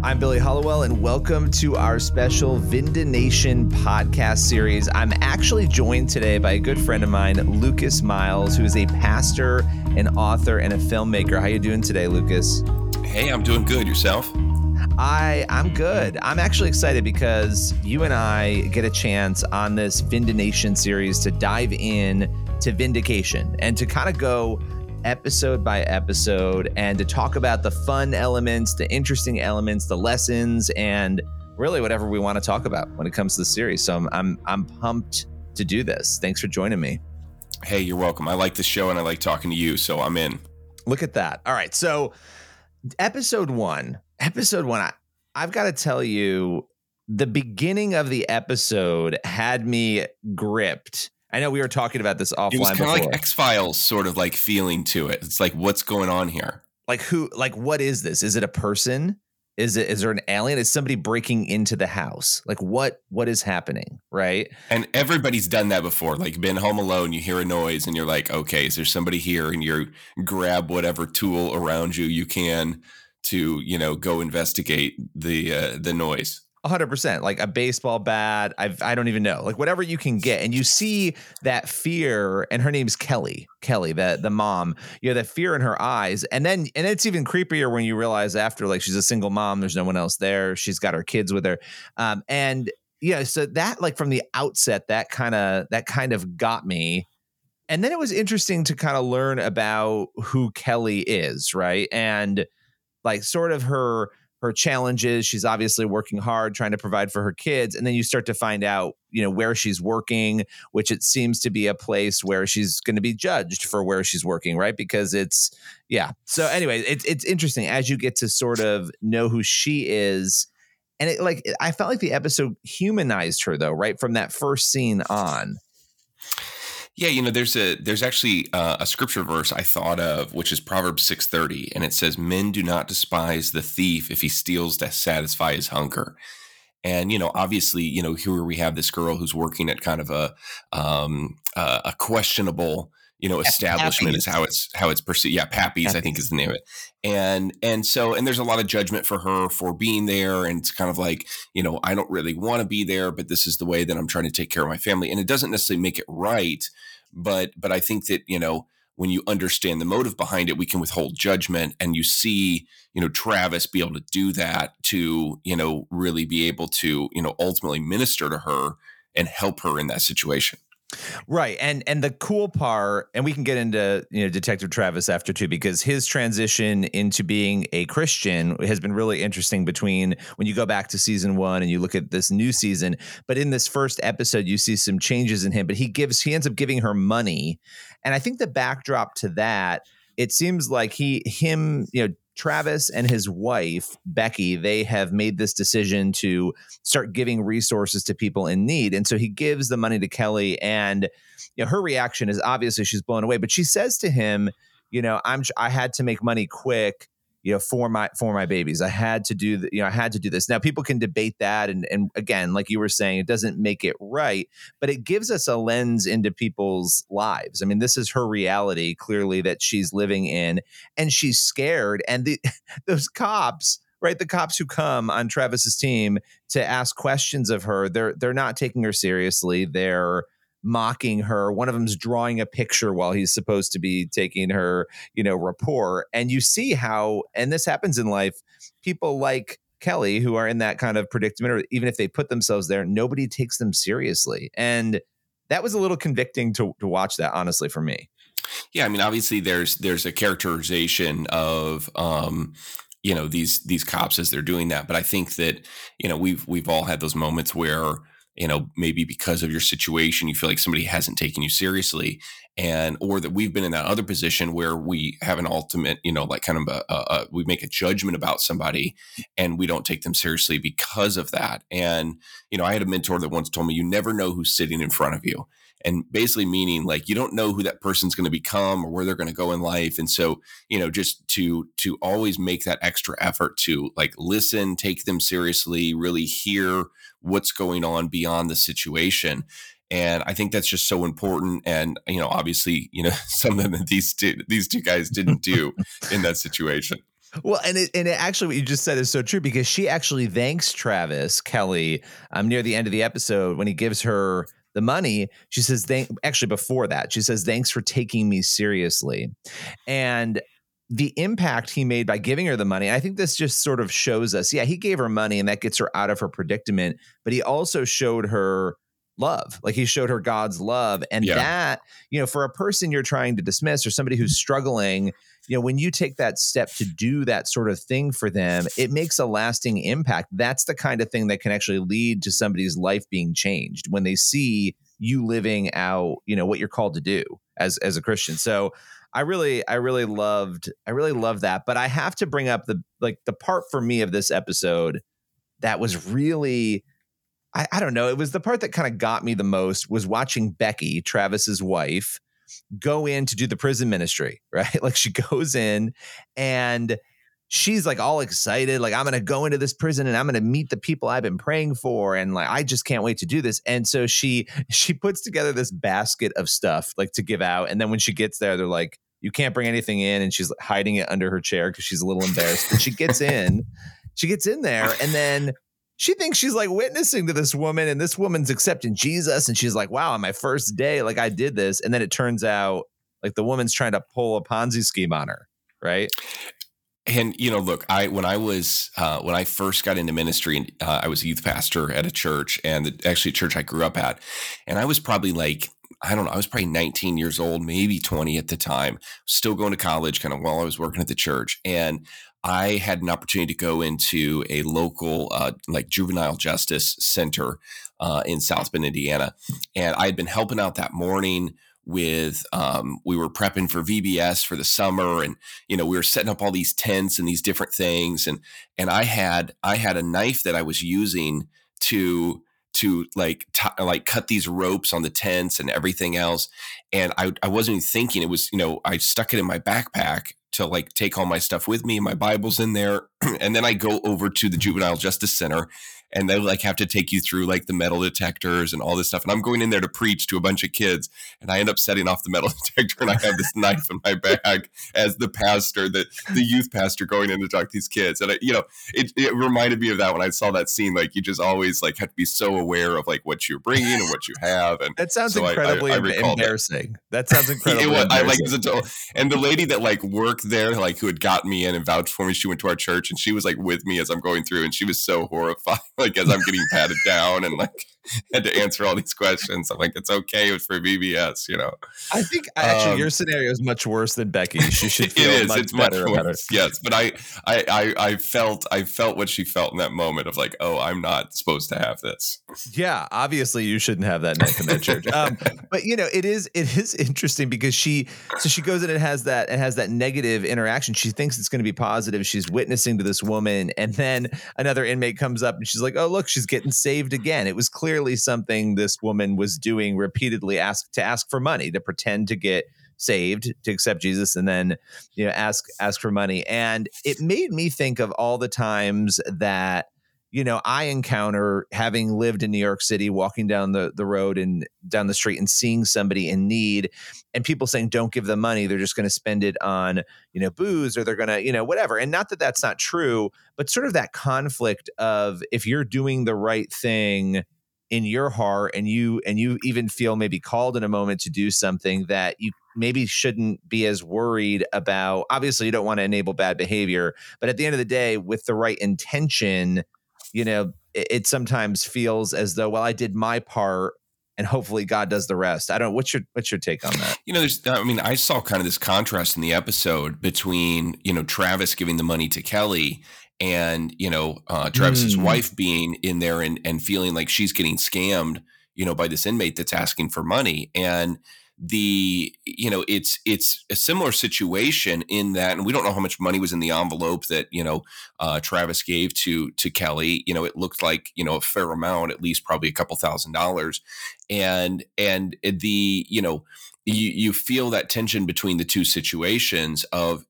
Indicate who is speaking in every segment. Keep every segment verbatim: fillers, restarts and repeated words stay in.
Speaker 1: I'm Billy Hollowell, and welcome to our special Vinda Nation podcast series. I'm actually joined today by a good friend of mine, Lucas Miles, who is a pastor, an author, and a filmmaker. How you doing today, Lucas?
Speaker 2: Hey, I'm doing good. Yourself?
Speaker 1: I, I'm good. I'm actually excited because you and I get a chance on this Vinda Nation series to dive in to vindication and to kind of go episode by episode and to talk about the fun elements, the interesting elements, the lessons, and really whatever we want to talk about when it comes to the series. So I'm I'm I'm pumped to do this. Thanks for joining me.
Speaker 2: Hey, you're welcome. I like the show and I like talking to you, so I'm in.
Speaker 1: Look at that. All right. So episode one, episode one, I, I've got to tell you, the beginning of the episode had me gripped. I know we were talking about this offline.
Speaker 2: It was kind of like
Speaker 1: before.
Speaker 2: X-Files sort of like feeling to it. It's like, what's going on here?
Speaker 1: Like who, like, what is this? Is it a person? Is it, is there an alien? Is somebody breaking into the house? Like what, what is happening? Right.
Speaker 2: And everybody's done that before, like been home alone, you hear a noise and you're like, okay, is there somebody here? And you grab whatever tool around you you can to, you know, go investigate the, uh, the noise.
Speaker 1: one hundred percent, like a baseball bat. I've, I don't even know, like whatever you can get. And you see that fear, and her name's Kelly, Kelly, the, the mom, you know, that fear in her eyes. And then, and it's even creepier when you realize after, like, she's a single mom, there's no one else there. She's got her kids with her. Um, and yeah, so that, like, from the outset, that kind of, that kind of got me. And then it was interesting to kind of learn about who Kelly is. Right. And like sort of her, her challenges. She's obviously working hard, trying to provide for her kids. And then you start to find out, you know, where she's working, which it seems to be a place where she's going to be judged for where she's working, right? Because it's, yeah. So anyway, it's it's interesting as you get to sort of know who she is. And it like, I felt like the episode humanized her though, right? From that first scene on.
Speaker 2: Yeah, you know, there's a there's actually uh, a scripture verse I thought of, which is Proverbs six thirty, and it says, "Men do not despise the thief if he steals to satisfy his hunger." And you know, obviously, you know, here we have this girl who's working at kind of a um, uh, a questionable, you know, establishment
Speaker 1: Pappy's.
Speaker 2: is how it's how it's perceived. Yeah, Pappy's, I think is the name of it. And and so and there's a lot of judgment for her for being there, and it's kind of like, you know, I don't really want to be there, but this is the way that I'm trying to take care of my family, and it doesn't necessarily make it right. But but I think that, you know, when you understand the motive behind it, we can withhold judgment, and you see, you know, Travis be able to do that to, you know, really be able to, you know, ultimately minister to her and help her in that situation.
Speaker 1: Right. And and the cool part, and we can get into, you know, Detective Travis after too, because his transition into being a Christian has been really interesting between when you go back to season one and you look at this new season. But in this first episode, you see some changes in him, but he gives he ends up giving her money. And I think the backdrop to that, it seems like he him, you know, Travis and his wife, Becky, they have made this decision to start giving resources to people in need. And so he gives the money to Kelly, and, you know, her reaction is obviously she's blown away, but she says to him, you know, I'm, I had to make money quick, you know, for my, for my babies. I had to do the, you know, I had to do this. Now people can debate that. And, and again, like you were saying, it doesn't make it right, but it gives us a lens into people's lives. I mean, this is her reality clearly that she's living in, and she's scared. And the, those cops, right? The cops who come on Travis's team to ask questions of her, they're, they're not taking her seriously. They're mocking her. One of them's drawing a picture while he's supposed to be taking her, you know, report. And you see how, and this happens in life, people like Kelly who are in that kind of predicament, or even if they put themselves there, nobody takes them seriously. And that was a little convicting to, to watch that, honestly, for me.
Speaker 2: Yeah, I mean, obviously there's there's a characterization of um you know, these these cops as they're doing that, but I think that, you know, we've we've all had those moments where, you know, maybe because of your situation, you feel like somebody hasn't taken you seriously, and or that we've been in that other position where we have an ultimate, you know, like kind of a, a, a we make a judgment about somebody and we don't take them seriously because of that. And, you know, I had a mentor that once told me, you never know who's sitting in front of you. And basically meaning like you don't know who that person's going to become or where they're going to go in life. And so, you know, just to to always make that extra effort to like listen, take them seriously, really hear what's going on beyond the situation. And I think that's just so important. And, you know, obviously, you know, something that these two, these two guys didn't do in that situation.
Speaker 1: Well, and it, and it actually, what you just said is so true, because she actually thanks Travis Kelly um, near the end of the episode when he gives her the money. She says, thank, actually before that, she says, thanks for taking me seriously. And the impact he made by giving her the money, I think this just sort of shows us, yeah, he gave her money and that gets her out of her predicament, but he also showed her love. Like he showed her God's love. And
Speaker 2: Yeah.
Speaker 1: that, you know, for a person you're trying to dismiss or somebody who's struggling, you know, when you take that step to do that sort of thing for them, it makes a lasting impact. That's the kind of thing that can actually lead to somebody's life being changed when they see you living out, you know, what you're called to do as, as a Christian. So I really, I really loved, I really loved that. But I have to bring up the, like the part for me of this episode that was really, I, I don't know, it was the part that kind of got me the most, was watching Becky, Travis's wife, go in to do the prison ministry, right? Like she goes in and she's like all excited, like I'm going to go into this prison and I'm going to meet the people I've been praying for. And like, I just can't wait to do this. And so she, she puts together this basket of stuff like to give out. And then when she gets there, they're like, you can't bring anything in. And she's hiding it under her chair because she's a little embarrassed. But she gets in, she gets in there, and then she thinks she's like witnessing to this woman, and this woman's accepting Jesus. And she's like, wow, on my first day, like I did this. And then it turns out like the woman's trying to pull a Ponzi scheme on her. Right.
Speaker 2: And, you know, look, I, when I was, uh, when I first got into ministry, uh, I was a youth pastor at a church, and the, actually a church I grew up at. And I was probably like, I don't know, I was probably nineteen years old, maybe twenty at the time, still going to college kind of while I was working at the church. And I had an opportunity to go into a local uh, like juvenile justice center uh, in South Bend, Indiana. And I had been helping out that morning with, um, we were prepping for V B S for the summer, and, you know, we were setting up all these tents and these different things. And, and I had, I had a knife that I was using to, to like, t- like cut these ropes on the tents and everything else. And I, I wasn't even thinking. It was, you know, I stuck it in my backpack to like take all my stuff with me. My Bible's in there. And then I go over to the Juvenile Justice Center, and they like have to take you through like the metal detectors and all this stuff. And I'm going in there to preach to a bunch of kids, and I end up setting off the metal detector, and I have this knife in my bag as the pastor, the, the youth pastor going in to talk to these kids. And I, you know, it, it reminded me of that when I saw that scene. Like you just always like have to be so aware of like what you're bringing and what you have. And
Speaker 1: that sounds
Speaker 2: so
Speaker 1: incredibly
Speaker 2: I, I, I
Speaker 1: embarrassing. That, that sounds incredibly
Speaker 2: was,
Speaker 1: embarrassing.
Speaker 2: I like, it was a total, and the lady that like worked there, like who had gotten me in and vouched for me, she went to our church, and she was like with me as I'm going through, and she was so horrified, like as I'm getting patted down and like had to answer all these questions. I'm like, it's okay, it was for V B S, you know.
Speaker 1: I think actually
Speaker 2: um,
Speaker 1: your scenario is much worse than Becky. She should feel
Speaker 2: it is,
Speaker 1: much
Speaker 2: it's
Speaker 1: better
Speaker 2: much
Speaker 1: about
Speaker 2: worse.
Speaker 1: it.
Speaker 2: Yes, but I, I, I, I felt, I felt what she felt in that moment of like, oh, I'm not supposed to have this.
Speaker 1: Yeah, obviously you shouldn't have that knife in that church. Um, but you know, it is, it is interesting because she, so she goes in and has that, it has that negative interaction. She thinks it's going to be positive. She's witnessing to this woman, and then another inmate comes up and she's like, oh, look, she's getting saved again. It was clearly something this woman was doing repeatedly, ask to ask for money, to pretend to get saved, to accept Jesus, and then, you know, ask, ask for money. And it made me think of all the times that, you know, I encounter, having lived in New York City, walking down the, the road and down the street and seeing somebody in need, and people saying, don't give them money. They're just going to spend it on, you know, booze, or they're going to, you know, whatever. And not that that's not true, but sort of that conflict of, if you're doing the right thing in your heart, and you, and you even feel maybe called in a moment to do something, that you maybe shouldn't be as worried about. Obviously you don't want to enable bad behavior, but at the end of the day, with the right intention, you know, it, it sometimes feels as though, well, I did my part and hopefully God does the rest. I don't, what's your, what's your take on that?
Speaker 2: You know, there's, I mean, I saw kind of this contrast in the episode between, you know, Travis giving the money to Kelly, and, you know, uh, Travis's
Speaker 1: Mm.
Speaker 2: wife being in there and, and feeling like she's getting scammed, you know, by this inmate that's asking for money. And the, you know, it's, it's a similar situation in that, and we don't know how much money was in the envelope that, you know, uh, Travis gave to, to Kelly. You know, it looked like, you know, a fair amount, at least probably a couple thousand dollars. And, and the, you know, you, you feel that tension between the two situations of it.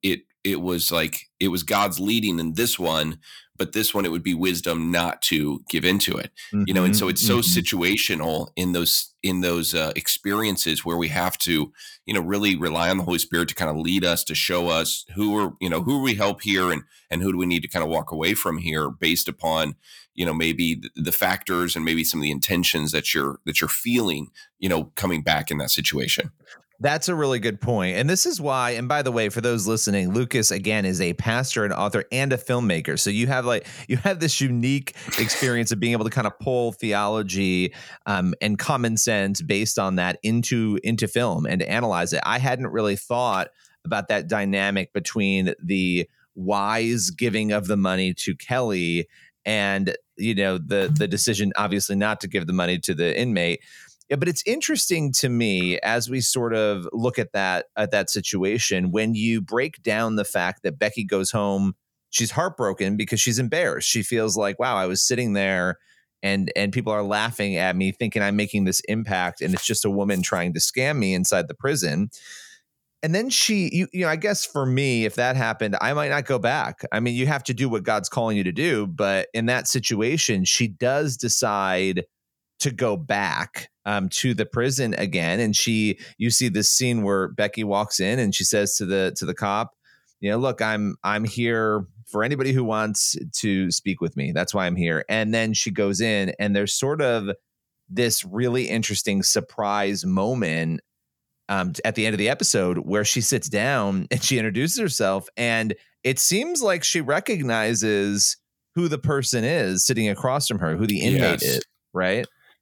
Speaker 2: it was like it was God's leading in this one, but this one it would be wisdom not to give into it. Mm-hmm, you know, and so it's so mm-hmm. situational in those in those uh, experiences where we have to, you know, really rely on the Holy Spirit to kind of lead us, to show us who are, you know, who we help here and and who do we need to kind of walk away from here based upon, you know, maybe the, the factors and maybe some of the intentions that you're that you're feeling, you know, coming back in that situation.
Speaker 1: That's a really good point. And this is why, and by the way, for those listening, Lucas, again, is a pastor, an author, and a filmmaker. So you have like, you have this unique experience of being able to kind of pull theology um, and common sense based on that into, into film and analyze it. I hadn't really thought about that dynamic between the wise giving of the money to Kelly and, you know, the, the decision, obviously, not to give the money to the inmate. Yeah, but it's interesting to me as we sort of look at that at that situation when you break down the fact that Becky goes home, she's heartbroken because she's embarrassed. She feels like, wow, I was sitting there and and people are laughing at me thinking I'm making this impact and it's just a woman trying to scam me inside the prison. And then she, you, you know, I guess for me, if that happened, I might not go back. I mean, you have to do what God's calling you to do. But in that situation, she does decide to go back um, to the prison again. And she, you see this scene where Becky walks in and she says to the, to the cop, you know, look, I'm, I'm here for anybody who wants to speak with me. That's why I'm here. And then she goes in and there's sort of this really interesting surprise moment um, at the end of the episode where she sits down and she introduces herself. And it seems like she recognizes who the person is sitting across from her, who the inmate
Speaker 2: yes.
Speaker 1: is, right?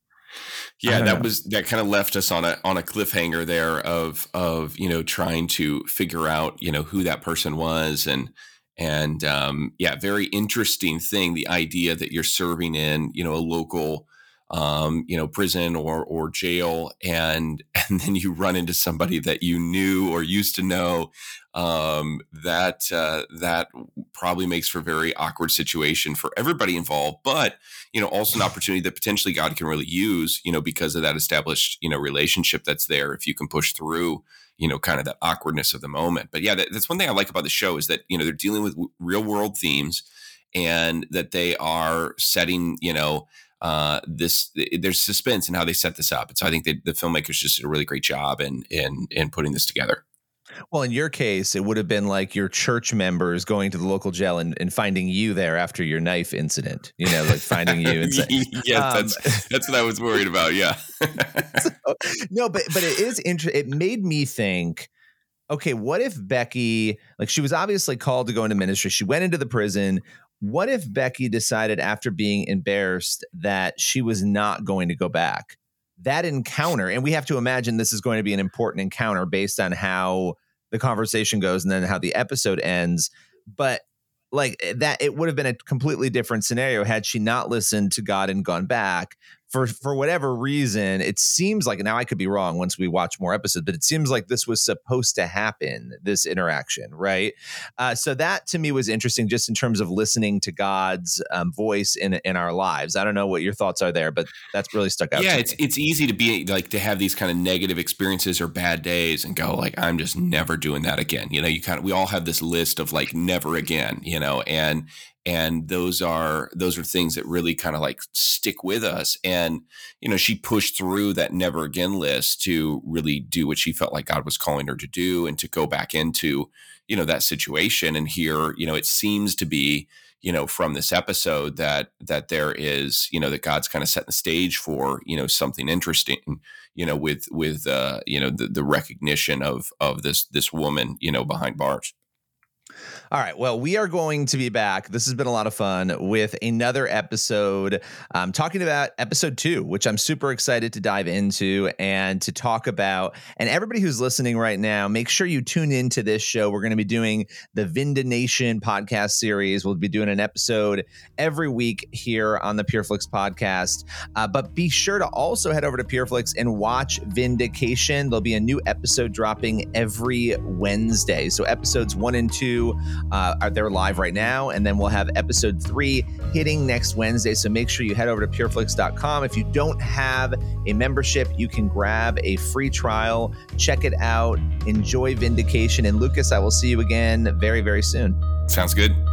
Speaker 2: Yeah, that know. was that kind of left us on a on a cliffhanger there of of you know trying to figure out you know who that person was and and um, yeah, very interesting thing. The idea that you're serving in you know a local um, you know prison or or jail, and and then you run into somebody that you knew or used to know. Um, that uh, that probably makes for a very awkward situation for everybody involved, but you know, also an opportunity that potentially God can really use, you know, because of that established, you know, relationship that's there. If you can push through, you know, kind of that awkwardness of the moment. But yeah, that, that's one thing I like about the show is that you know they're dealing with w- real world themes, and that they are setting, you know. Uh, this there's suspense in how they set this up, and so I think that the filmmakers just did a really great job in in in putting this together.
Speaker 1: Well, in your case, it would have been like your church members going to the local jail and, and finding you there after your knife incident, you know, like finding you. And saying,
Speaker 2: yeah, um, that's, that's what I was worried about. Yeah.
Speaker 1: so, no, but, but it is interesting. It made me think, okay, what if Becky, like she was obviously called to go into ministry. She went into the prison. What if Becky decided after being embarrassed that she was not going to go back? That encounter, and we have to imagine this is going to be an important encounter based on how the conversation goes and then how the episode ends. But like that, it would have been a completely different scenario had she not listened to God and gone back. For for whatever reason, it seems like, now I could be wrong once we watch more episodes, but it seems like this was supposed to happen, this interaction, right? Uh, so that to me was interesting just in terms of listening to God's um, voice in in our lives. I don't know what your thoughts are there, but that's really stuck out.
Speaker 2: Yeah,
Speaker 1: to
Speaker 2: it's
Speaker 1: me.
Speaker 2: it's easy to be like to have these kind of negative experiences or bad days and go like, I'm just never doing that again. You know, you kind of we all have this list of like never again, you know, and And those are those are things that really kind of like stick with us. And, you know, she pushed through that never again list to really do what she felt like God was calling her to do and to go back into, you know, that situation. And here, you know, it seems to be, you know, from this episode that that there is, you know, that God's kind of setting the stage for, you know, something interesting, you know, with with, uh, you know, the, the recognition of of this this woman, you know, behind bars.
Speaker 1: All right. Well, we are going to be back. This has been a lot of fun with another episode, um, talking about episode two, which I'm super excited to dive into and to talk about. And everybody who's listening right now, make sure you tune into this show. We're going to be doing the Vinda Nation podcast series. We'll be doing an episode every week here on the PureFlix podcast. Uh, but be sure to also head over to PureFlix and watch Vindication. There'll be a new episode dropping every Wednesday. So episodes one and two two. Uh, are they're live right now, and then we'll have episode three hitting next Wednesday. So make sure you head over to pureflix dot com. If you don't have a membership, you can grab a free trial. Check it out. Enjoy Vindication. And Lucas, I will see you again very, very soon.
Speaker 2: Sounds good.